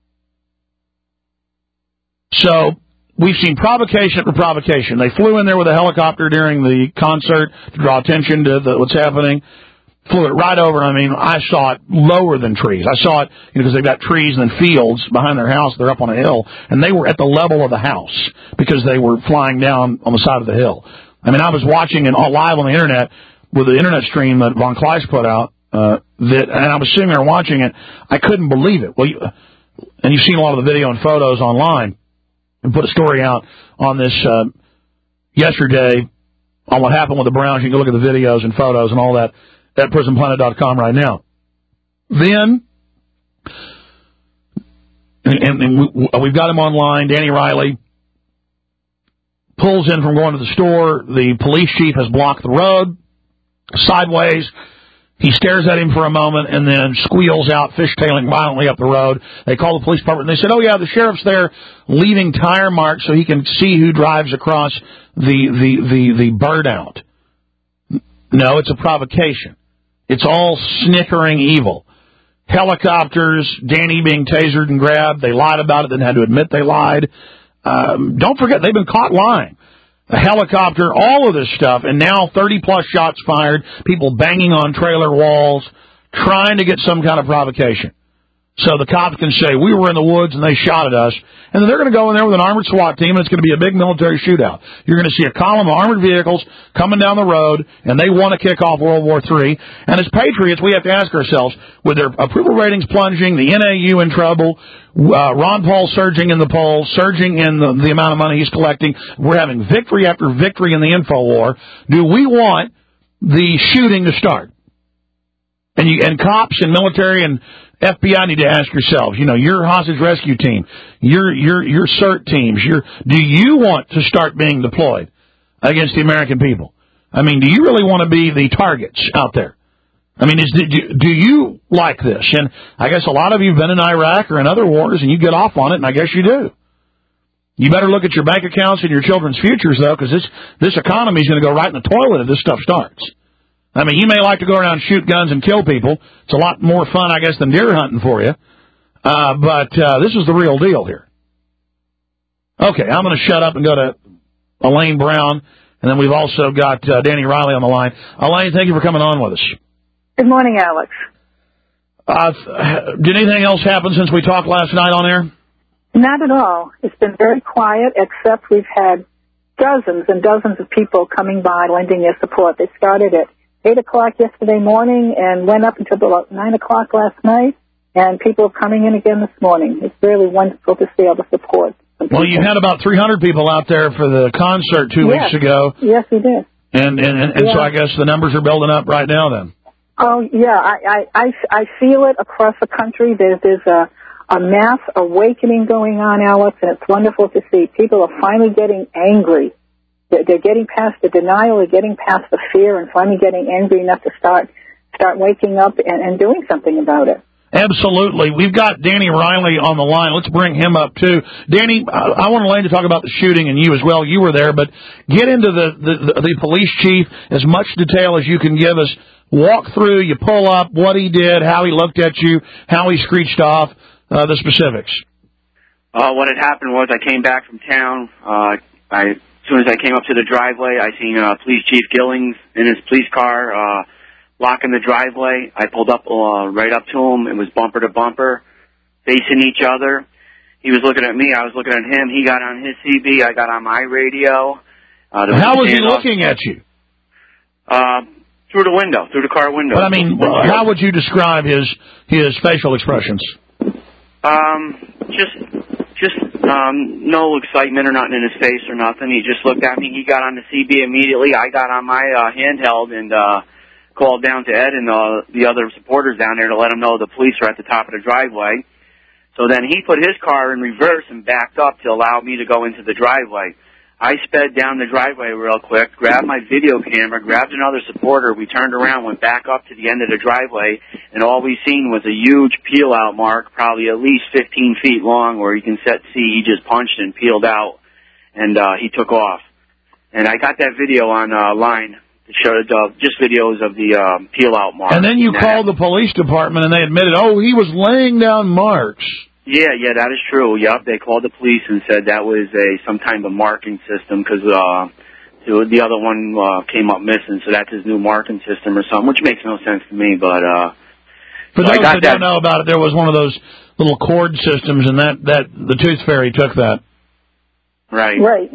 So we've seen provocation after provocation. They flew in there with a helicopter during the concert to draw attention to the, what's happening. Flew it right over. I mean, I saw it lower than trees. I saw it because you know, they've got trees and then fields behind their house. They're up on a hill, and they were at the level of the house because they were flying down on the side of the hill. I mean, I was watching it all live on the internet with the internet stream that Von Kleist put out. Uh, that, and I was sitting there watching it. I couldn't believe it. Well, you, and you've seen a lot of the video and photos online. And put a story out on this uh, yesterday on what happened with the Browns. You can look at the videos and photos and all that at prison planet dot com right now. Then, and, and we, we've got him online, Danny Riley pulls in from going to the store. The police chief has blocked the road sideways. He stares at him for a moment and then squeals out, fishtailing violently up the road. They call the police department and they said, oh, yeah, the sheriff's there leaving tire marks so he can see who drives across the, the, the, the bird out. No, it's a provocation. It's all snickering evil. Helicopters, Danny being tasered and grabbed. They lied about it, then had to admit they lied. Um, don't forget, they've been caught lying. A helicopter, all of this stuff, and now thirty-plus shots fired, people banging on trailer walls, trying to get some kind of provocation. So the cops can say, we were in the woods and they shot at us, and then they're going to go in there with an armored SWAT team, and it's going to be a big military shootout. You're going to see a column of armored vehicles coming down the road, and they want to kick off World War Three. And as patriots, we have to ask ourselves, with their approval ratings plunging, the N A U in trouble, uh, Ron Paul surging in the polls, surging in the, the amount of money he's collecting, we're having victory after victory in the info war. Do we want the shooting to start? And you, and cops and military and F B I need to ask yourselves, you know, your hostage rescue team, your your your CERT teams, your do you want to start being deployed against the American people? I mean, do you really want to be the targets out there? I mean, is, do, do you like this? And I guess a lot of you have been in Iraq or in other wars, and you get off on it, and I guess you do. You better look at your bank accounts and your children's futures, though, because this this economy is going to go right in the toilet if this stuff starts. I mean, you may like to go around and shoot guns and kill people. It's a lot more fun, I guess, than deer hunting for you. Uh, but uh, this is the real deal here. Okay, I'm going to shut up and go to Elaine Brown, and then we've also got uh, Danny Riley on the line. Elaine, thank you for coming on with us. Good morning, Alex. Uh, did anything else happen since we talked last night on air? Not at all. It's been very quiet, except we've had dozens and dozens of people coming by lending their support. They started at eight o'clock yesterday morning and went up until about nine o'clock last night, and people are coming in again this morning. It's really wonderful to see all the support. Well, you had about three hundred people out there for the concert two yes. weeks ago. Yes, we did. And and, and, and yeah. so I guess the numbers are building up right now then. Oh, yeah, I, I, I, I feel it across the country. There's, there's a, a mass awakening going on, Alex, and it's wonderful to see. People are finally getting angry. They're, they're getting past the denial, they're getting past the fear, and finally getting angry enough to start start waking up and, and doing something about it. Absolutely. We've got Danny Riley on the line. Let's bring him up, too. Danny, I, I want Elaine to talk about the shooting, and you as well. You were there, but get into the, the, the police chief, as much detail as you can give us. Walk through, you pull up, what he did, how he looked at you, how he screeched off, uh, the specifics. Uh, what had happened was I came back from town. Uh, I, as soon as I came up to the driveway, I seen uh, Police Chief Gillings in his police car uh, blocking the driveway. I pulled up uh, right up to him. It was bumper to bumper, facing each other. He was looking at me. I was looking at him. He got on his C B. I got on my radio. Uh, how was he looking at you? Uh, through the window, through the car window. But, I mean, how would you describe his his facial expressions? Um, just, just um, no excitement or nothing in his face or nothing. He just looked at me. He got on the C B immediately. I got on my uh, handheld and uh, called down to Ed and uh, the other supporters down there to let them know the police are at the top of the driveway. So then he put his car in reverse and backed up to allow me to go into the driveway. I sped down the driveway real quick, grabbed my video camera, grabbed another supporter. We turned around, went back up to the end of the driveway, and all we seen was a huge peel-out mark, probably at least fifteen feet long, where you can set, see he just punched and peeled out, and uh, he took off. And I got that video on uh, line that showed uh, just videos of the uh, peel-out mark. And then you called the police department, and they admitted, oh, he was laying down marks. Yeah, yeah, that is true. Yep, they called the police and said that was a some kind of marking system because uh, the other one uh, came up missing, so that's his new marking system or something, which makes no sense to me. But uh, for so those I got that that. don't know about it, there was one of those little cord systems, and that that the Tooth Fairy took that. Right. Right.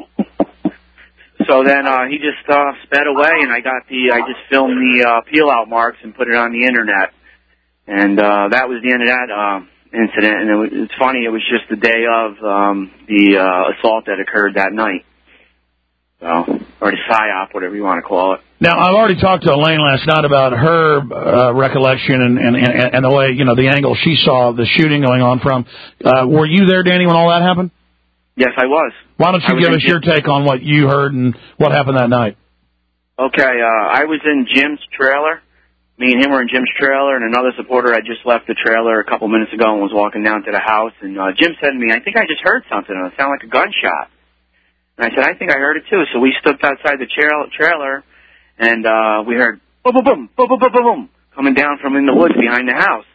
So then uh, he just uh, sped away, and I got the I just filmed the uh, peel out marks and put it on the internet, and uh, that was the end of that. Uh, incident, and it was, it's funny, it was just the day of um, the uh, assault that occurred that night. So, or the PSYOP, whatever you want to call it. Now, I've already talked to Elaine last night about her uh, recollection and, and, and, and the way, you know, the angle she saw the shooting going on from. Uh, were you there, Danny, when all that happened? Yes, I was. Why don't you give us your take on what you heard and what happened that night? Okay, uh, I was in Jim's trailer. Me and him were in Jim's trailer, and another supporter had just left the trailer a couple minutes ago and was walking down to the house. And uh, Jim said to me, I think I just heard something. It sounded like a gunshot. And I said, I think I heard it too. So we stepped outside the tra- trailer, and uh, we heard boom, boom, boom, boom, boom, boom, boom, boom, coming down from in the woods behind the house.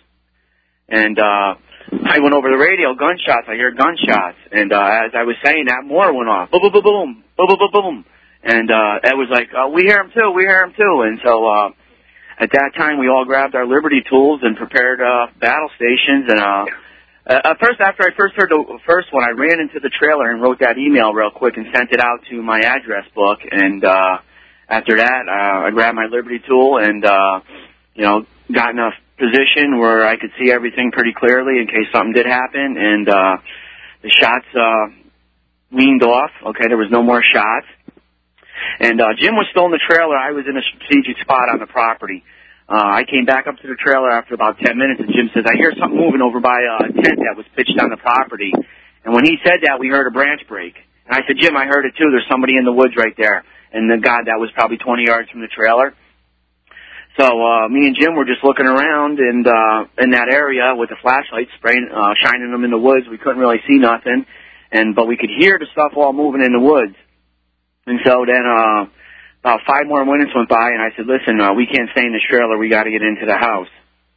And uh, I went over the radio, gunshots. I heard gunshots. And uh, as I was saying that, more went off. Boom, boom, boom, boom, boom, boom, boom, boom. And uh, Ed was like, uh, we hear him too, we hear him too. And so... Uh, At that time, we all grabbed our Liberty tools and prepared uh, battle stations. And uh, uh, first, after I first heard the first one, I ran into the trailer and wrote that email real quick and sent it out to my address book. And uh, after that, uh, I grabbed my Liberty tool and, uh, you know, got in a position where I could see everything pretty clearly in case something did happen. And uh, the shots uh, weaned off. Okay, there was no more shots. And uh, Jim was still in the trailer. I was in a strategic spot on the property. Uh, I came back up to the trailer after about ten minutes, and Jim says, I hear something moving over by a tent that was pitched on the property. And when he said that, we heard a branch break. And I said, Jim, I heard it too. There's somebody in the woods right there. And the God, that was probably twenty yards from the trailer. So uh, me and Jim were just looking around and uh, in that area with the flashlight, spraying, uh, shining them in the woods. We couldn't really see nothing, and but we could hear the stuff all moving in the woods. And so then uh, about five more minutes went by, and I said, listen, uh, we can't stay in this trailer. We got to get into the house.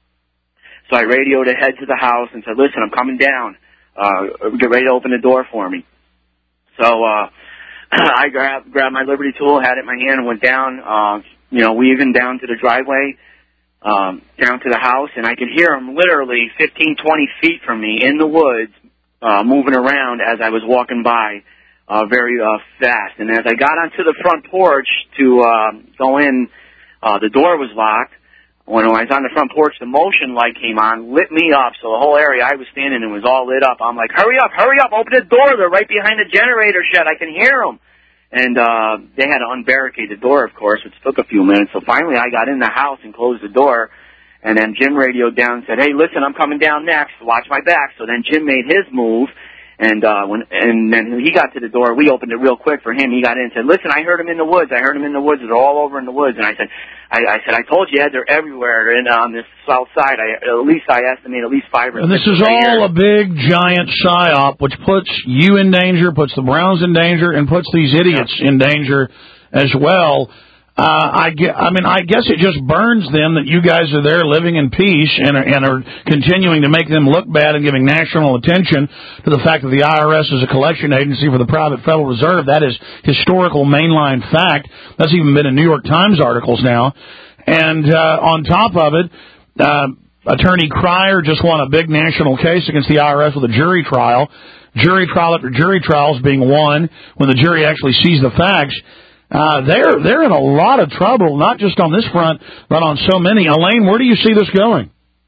So I radioed ahead to the house and said, listen, I'm coming down. Uh, get ready to open the door for me. So uh, I grabbed, grabbed my Liberty tool, had it in my hand, and went down, uh, you know, weaving down to the driveway, um, down to the house, and I could hear them literally fifteen, twenty feet from me in the woods uh, moving around as I was walking by. Uh, very uh, fast. And as I got onto the front porch to uh, go in, uh, the door was locked. When I was on the front porch, the motion light came on, lit me up. So the whole area I was standing in was all lit up. I'm like, hurry up, hurry up, open the door. They're right behind the generator shed. I can hear them. And uh, they had to unbarricade the door, of course, which took a few minutes. So finally I got in the house and closed the door. And then Jim radioed down and said, hey, listen, I'm coming down next. Watch my back. So then Jim made his move. And uh, when and then he got to the door, we opened it real quick for him. He got in and said, listen, I heard him in the woods. I heard him in the woods. They're all over in the woods. And I said, I, I said, I told you, Ed, they're everywhere. And on this south side, I, at least I estimate at least five or and six. And this is all a big, giant psyop, which puts you in danger, puts the Browns in danger, and puts these idiots yeah. in danger as well. Uh, I, ge- I mean, I guess it just burns them that you guys are there living in peace and are, and are continuing to make them look bad and giving national attention to the fact that the I R S is a collection agency for the private Federal Reserve. That is historical mainline fact. That's even been in New York Times articles now. And uh, on top of it, uh, Attorney Cryer just won a big national case against the I R S with a jury trial. Jury trial after jury trials being won when the jury actually sees the facts. Uh, they're they're in a lot of trouble, not just on this front, but on so many. Elaine, where do you see this going?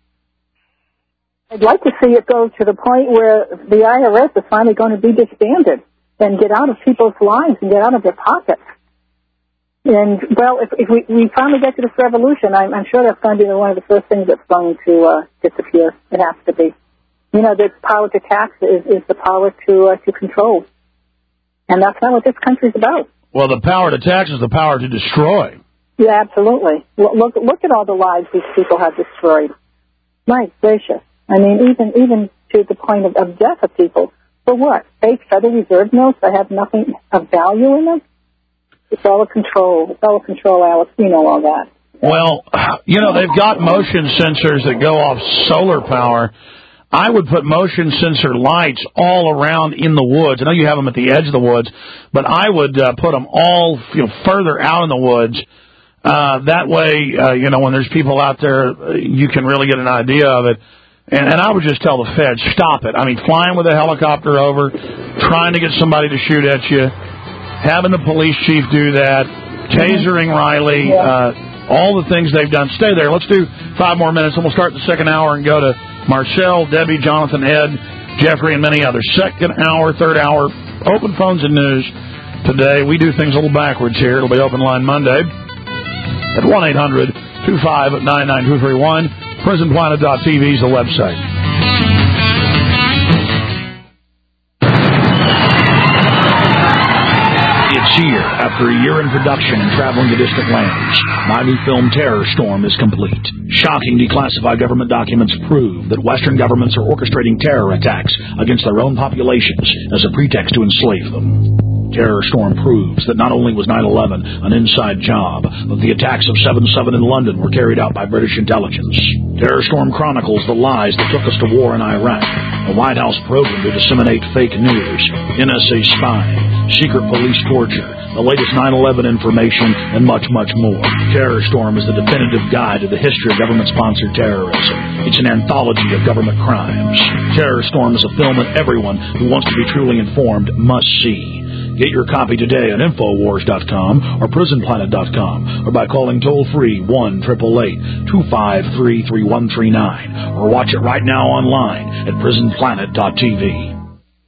I'd like to see it go to the point where the I R S is finally going to be disbanded and get out of people's lives and get out of their pockets. And, well, if, if we, we finally get to this revolution, I'm, I'm sure that's going to be one of the first things that's going to uh, disappear. It has to be. You know, the power to tax is, is the power to uh, to control. And that's not what this country's about. Well, the power to tax is the power to destroy. Yeah, absolutely. Look, look, look at all the lives these people have destroyed. My gracious. I mean, even even to the point of, of death of people. For what? Fake Federal Reserve notes that have nothing of value in them? It's all a control. It's all a control, Alex. You know all that. Well, you know, they've got motion sensors that go off solar power. I would put motion sensor lights all around in the woods. I know you have them at the edge of the woods, but I would uh, put them all, you know, further out in the woods. Uh, that way, uh, you know, when there's people out there, uh, you can really get an idea of it. And, and I would just tell the feds, stop it. I mean, flying with a helicopter over, trying to get somebody to shoot at you, having the police chief do that, tasering Riley, uh, all the things they've done. Stay there. Let's do five more minutes, and we'll start the second hour and go to Marcel, Debbie, Jonathan, Ed, Jeffrey, and many others. Second hour, third hour, open phones and news today. We do things a little backwards here. It'll be open line Monday at one eight hundred two five nine nine two three one. prison planet dot t v is the website. It's here. After a year in production and traveling to distant lands, my new film Terror Storm is complete. Shocking declassified government documents prove that Western governments are orchestrating terror attacks against their own populations as a pretext to enslave them. Terror Storm proves that not only was nine eleven an inside job, but the attacks of seven seven in London were carried out by British intelligence. Terror Storm chronicles the lies that took us to war in Iraq, a White House program to disseminate fake news, N S A spying, secret police torture, the latest nine eleven information, and much, much more. Terror Storm is the definitive guide to the history of government-sponsored terrorism. It's an anthology of government crimes. Terror Storm is a film that everyone who wants to be truly informed must see. Get your copy today at infowars dot com or prison planet dot com or by calling toll-free one eight eight eight two five three three one three nine or watch it right now online at prison planet dot t v.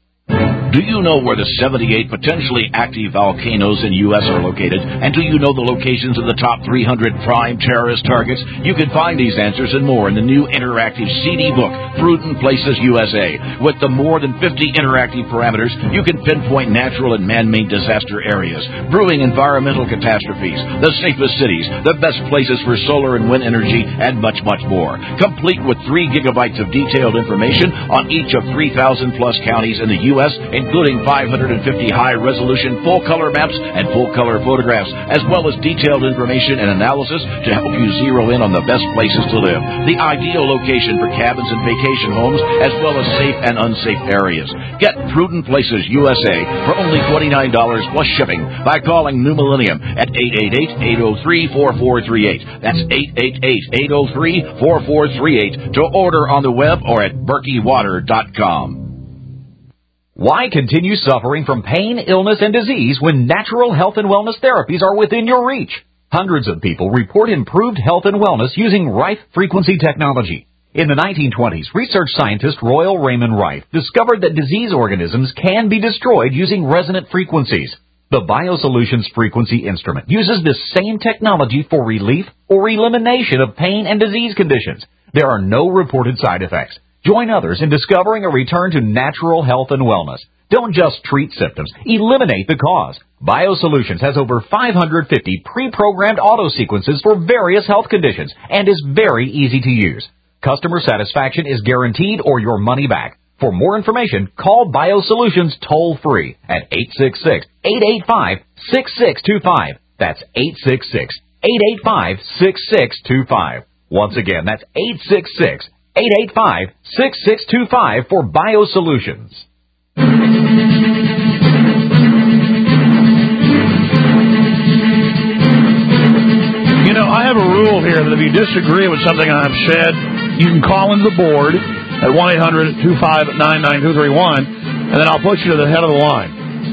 Do you know where the seventy-eight potentially active volcanoes in U S are located? And do you know the locations of the top three hundred prime terrorist targets? You can find these answers and more in the new interactive C D book, Prudent Places U S A. With the more than fifty interactive parameters, you can pinpoint natural and man-made disaster areas, brewing environmental catastrophes, the safest cities, the best places for solar and wind energy, and much, much more. Complete with three gigabytes of detailed information on each of three thousand plus counties in the U S, including five hundred fifty high-resolution full-color maps and full-color photographs, as well as detailed information and analysis to help you zero in on the best places to live, the ideal location for cabins and vacation homes, as well as safe and unsafe areas. Get Prudent Places U S A for only twenty-nine dollars plus shipping by calling New Millennium at eight eight eight, eight oh three, four four three eight. That's eight eight eight, eight oh three, four four three eight to order on the web or at berkey water dot com. Why continue suffering from pain, illness, and disease when natural health and wellness therapies are within your reach? Hundreds of people report improved health and wellness using Rife frequency technology. In the nineteen twenties, research scientist Royal Raymond Rife discovered that disease organisms can be destroyed using resonant frequencies. The BioSolutions frequency instrument uses this same technology for relief or elimination of pain and disease conditions. There are no reported side effects. Join others in discovering a return to natural health and wellness. Don't just treat symptoms, eliminate the cause. BioSolutions has over five hundred fifty pre-programmed auto sequences for various health conditions and is very easy to use. Customer satisfaction is guaranteed or your money back. For more information, call BioSolutions toll-free at eight six six, eight eight five, six six two five. That's eight six six, eight eight five, six six two five. Once again, that's eight six six, eight eight five, six six two five for BioSolutions. You know, I have a rule here that if you disagree with something I've said, you can call into the board at one eight hundred two five nine nine two three one, and then I'll put you to the head of the line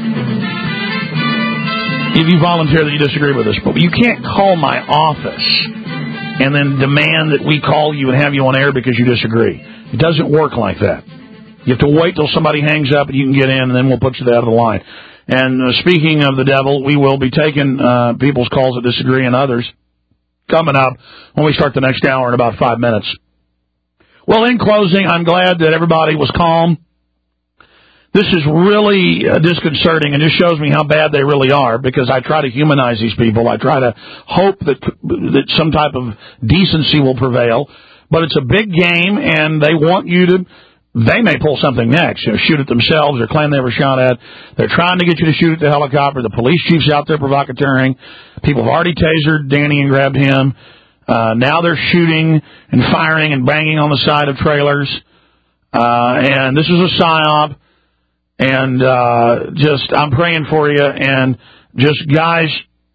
if you volunteer that you disagree with us. But you can't call my office and then demand that we call you and have you on air because you disagree. It doesn't work like that. You have to wait till somebody hangs up and you can get in, and then we'll put you out of the line. And uh, speaking of the devil, we will be taking uh, people's calls that disagree and others coming up when we start the next hour in about five minutes. Well, in closing, I'm glad that everybody was calm, This is really uh, disconcerting and just shows me how bad they really are, because I try to humanize these people. I try to hope that that some type of decency will prevail. But it's a big game, and they want you to, they may pull something next, you know, shoot it themselves or claim they were shot at. They're trying to get you to shoot at the helicopter. The police chief's out there provocateuring. People have already tasered Danny and grabbed him. Uh, now they're shooting and firing and banging on the side of trailers. Uh, and this is a psyop. And, uh, just, I'm praying for you. And just, guys,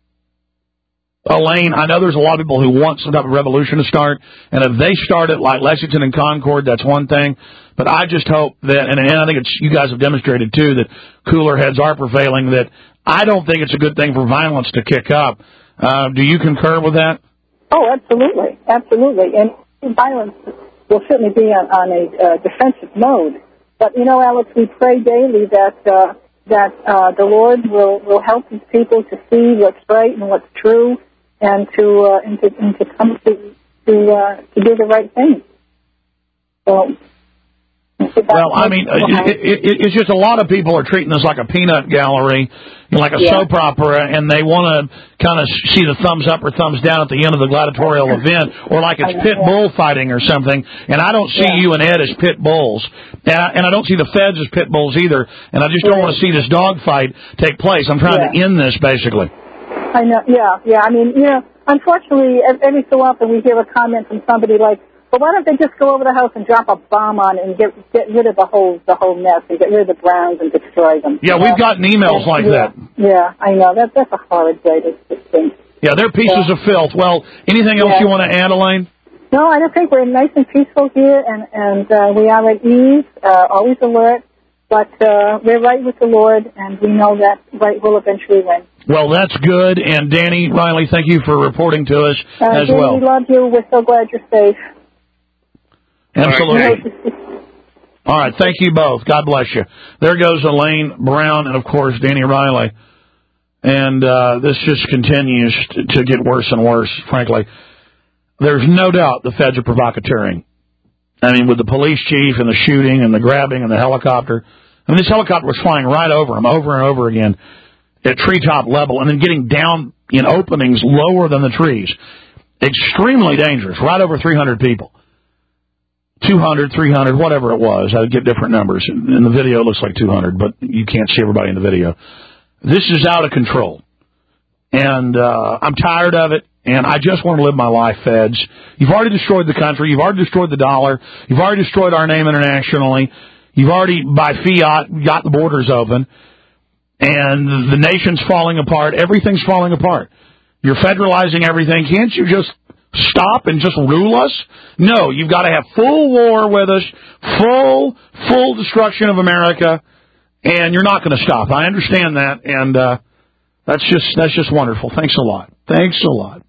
Elaine, I know there's a lot of people who want some type of revolution to start. And if they start it like Lexington and Concord, that's one thing. But I just hope that, and, and I think it's, you guys have demonstrated too, that cooler heads are prevailing, that I don't think it's a good thing for violence to kick up. Uh, do you concur with that? Oh, absolutely. Absolutely. And violence will certainly be on, on a uh, defensive mode. But, you know, Alex, we pray daily that uh, that uh, the Lord will, will help His people to see what's right and what's true, and to uh, and to, and to come to to, uh, to do the right thing. So. Well, I mean, it, it, it's just a lot of people are treating this like a peanut gallery, like a yeah. soap opera, and they want to kind of see the thumbs up or thumbs down at the end of the gladiatorial event, or like it's pit bull fighting or something. And I don't see yeah. you and Ed as pit bulls, and I, and I don't see the feds as pit bulls either. And I just don't want to see this dog fight take place. I'm trying yeah. to end this, basically. I know. Yeah, yeah. I mean, you know, unfortunately, every so often we hear a comment from somebody like, but why don't they just go over the house and drop a bomb on it and get get rid of the whole the whole mess and get rid of the Browns and destroy them? Yeah, we've gotten emails yeah, like yeah, that. Yeah, I know. That, that's a horrid way to, to think. Yeah, they're pieces yeah. of filth. Well, anything else yeah. you want to add, Elaine? No, I don't think we're nice and peaceful here, and, and uh, we are at ease, uh, always alert, but uh, we're right with the Lord, and we know that right will eventually win. Well, that's good. And Danny, Riley, thank you for reporting to us uh, as Danny, well. we love you. We're so glad you're safe. Absolutely. All right, thank you both. God bless you. There goes Elaine Brown and, of course, Danny Riley. And uh, this just continues to, to get worse and worse, frankly. There's no doubt the feds are provocateuring. I mean, with the police chief and the shooting and the grabbing and the helicopter. I mean, this helicopter was flying right over him over and over again at treetop level and then getting down in openings lower than the trees. Extremely dangerous, right over three hundred people. two hundred, three hundred, whatever it was. I would get different numbers. In the video, it looks like two hundred, but you can't see everybody in the video. This is out of control. And uh, I'm tired of it, and I just want to live my life, feds. You've already destroyed the country. You've already destroyed the dollar. You've already destroyed our name internationally. You've already, by fiat, got the borders open. And the nation's falling apart. Everything's falling apart. You're federalizing everything. Can't you just stop and just rule us? No, you've got to have full war with us, full, full destruction of America, and you're not going to stop. I understand that, and uh, that's just that's just wonderful. Thanks a lot. Thanks a lot.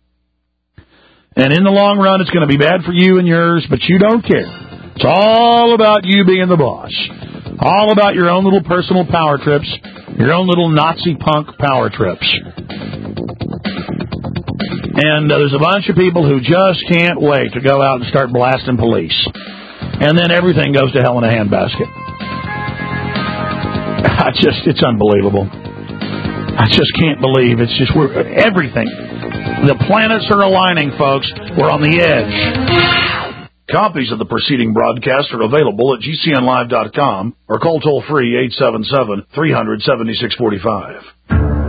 And in the long run, it's going to be bad for you and yours, but you don't care. It's all about you being the boss. All about your own little personal power trips, your own little Nazi punk power trips. And uh, there's a bunch of people who just can't wait to go out and start blasting police. And then everything goes to hell in a handbasket. I just, it's unbelievable. I just can't believe it's just, we're, everything. The planets are aligning, folks. We're on the edge. Copies of the preceding broadcast are available at G C N live dot com or call toll free eight seven seven, three hundred, seventy-six forty-five.